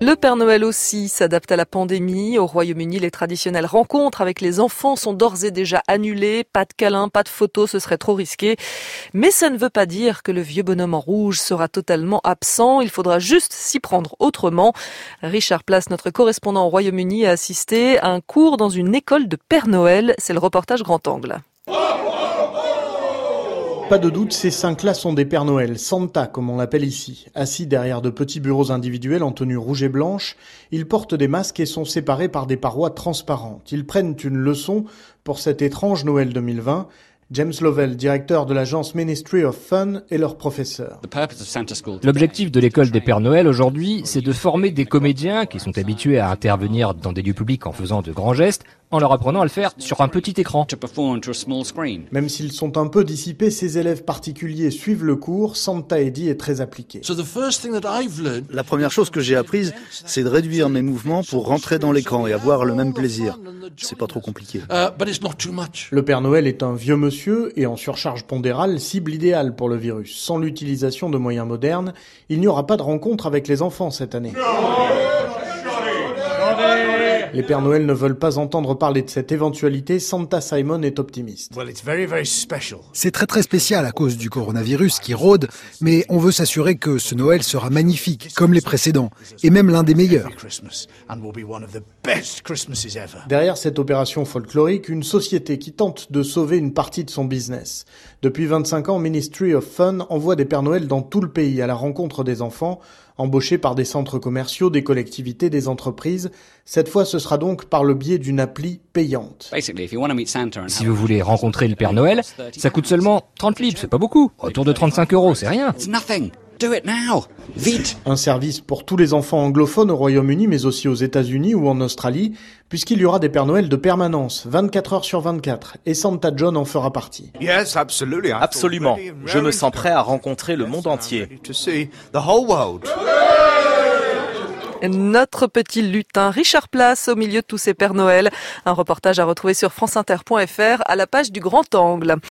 Le Père Noël aussi s'adapte à la pandémie. Au Royaume-Uni, les traditionnelles rencontres avec les enfants sont d'ores et déjà annulées. Pas de câlins, pas de photos, ce serait trop risqué. Mais ça ne veut pas dire que le vieux bonhomme en rouge sera totalement absent. Il faudra juste s'y prendre autrement. Richard Place, notre correspondant au Royaume-Uni, a assisté à un cours dans une école de Père Noël. C'est le reportage Grand Angle. Pas de doute, ces 5-là sont des Pères Noël, Santa comme on l'appelle ici. Assis derrière de petits bureaux individuels en tenue rouge et blanche, ils portent des masques et sont séparés par des parois transparentes. Ils prennent une leçon pour cet étrange Noël 2020. James Lovell, directeur de l'agence Ministry of Fun, est leur professeur. L'objectif de l'école des Pères Noël aujourd'hui, c'est de former des comédiens qui sont habitués à intervenir dans des lieux publics en faisant de grands gestes, en leur apprenant à le faire sur un petit écran. Même s'ils sont un peu dissipés, ces élèves particuliers suivent le cours. Santa Eddie est très appliqué. La première chose que j'ai apprise, c'est de réduire mes mouvements pour rentrer dans l'écran et avoir le même plaisir. C'est pas trop compliqué. Le Père Noël est un vieux monsieur et en surcharge pondérale, cible idéale pour le virus. Sans l'utilisation de moyens modernes, il n'y aura pas de rencontre avec les enfants cette année. Les Pères Noël ne veulent pas entendre parler de cette éventualité. Santa Simon est optimiste. C'est très spécial à cause du coronavirus qui rôde, mais on veut s'assurer que ce Noël sera magnifique, comme les précédents, et même l'un des meilleurs. Derrière cette opération folklorique, une société qui tente de sauver une partie de son business. Depuis 25 ans, Ministry of Fun envoie des Pères Noël dans tout le pays à la rencontre des enfants, embauchés par des centres commerciaux, des collectivités, des entreprises. Cette fois, ce sera donc par le biais d'une appli payante. Si vous voulez rencontrer le Père Noël, ça coûte seulement 30 livres, c'est pas beaucoup. Autour de 35 €, c'est rien. Vite! Un service pour tous les enfants anglophones au Royaume-Uni, mais aussi aux États-Unis ou en Australie, puisqu'il y aura des Pères Noël de permanence, 24 heures sur 24, et Santa John en fera partie. Absolument. Je me sens prêt à rencontrer le monde entier. Notre petit lutin Richard Place au milieu de tous ces Pères Noël. Un reportage à retrouver sur franceinter.fr à la page du Grand Angle.